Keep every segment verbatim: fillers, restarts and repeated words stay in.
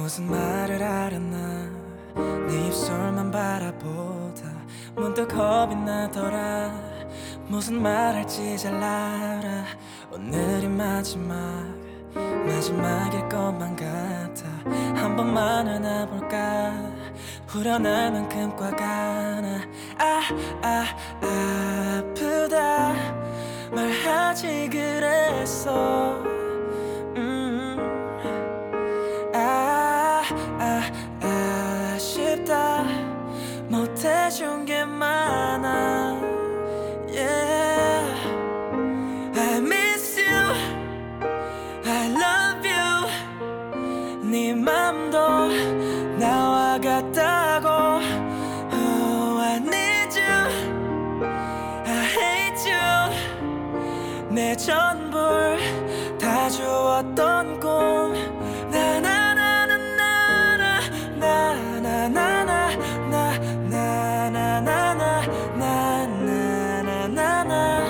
무슨 말을 하려나 네 입술만 바라보다 문득 겁이 나더라. 무슨 말할지 잘 알아. 오늘이 마지막 마지막일 것만 같아. 한 번만 안아볼까. 후련할 만큼 꽉 안아. 아, 아, 아프다 말하지 그랬어. 음. 아, 아, 아쉽다 못해준 게 많아. Yeah, I miss you, I love you. 네 맘도 나와 같다고. Oh, I need you, I hate you. 내 전부를 다 주었던 꿈. 나나나나나나 나나나나나 나나나나나 나나나나나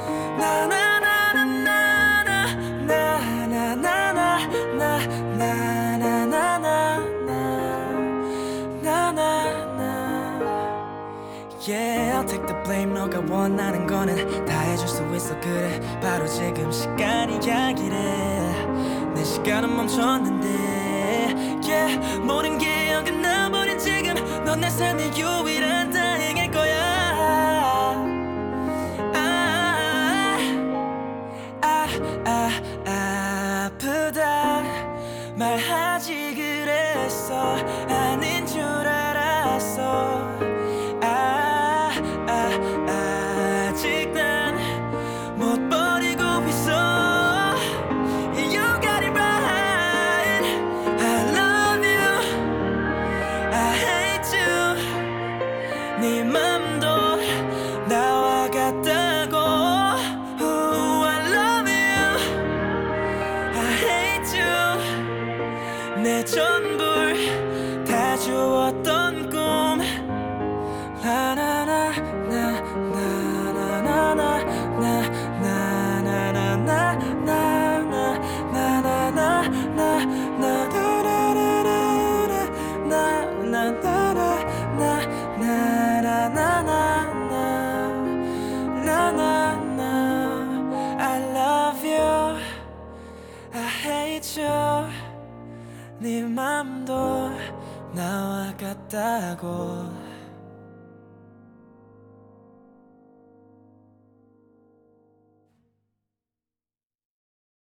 Yeah, I'll take the blame. 너가 원하는 거는 다 해줄 수 있어. 그래 바로 지금 시간이야. 이래 내 시간은 멈췄는데. Yeah, 모든 게 어긋나버린 지금 넌 내 삶의 유일한 다행일 거야. 아, 아, 아, 아프다 말하지 그랬어. 아닌 줄 알았어. 아직 난 못 버리고 있어. You got it right. I love you, I hate you. 네 맘도 나와 같다고. Oh, I love you, I hate you. 내 전부를 다 주었던 꿈. 나나나 I love you, I hate you. 네 맘도 나와 같다고.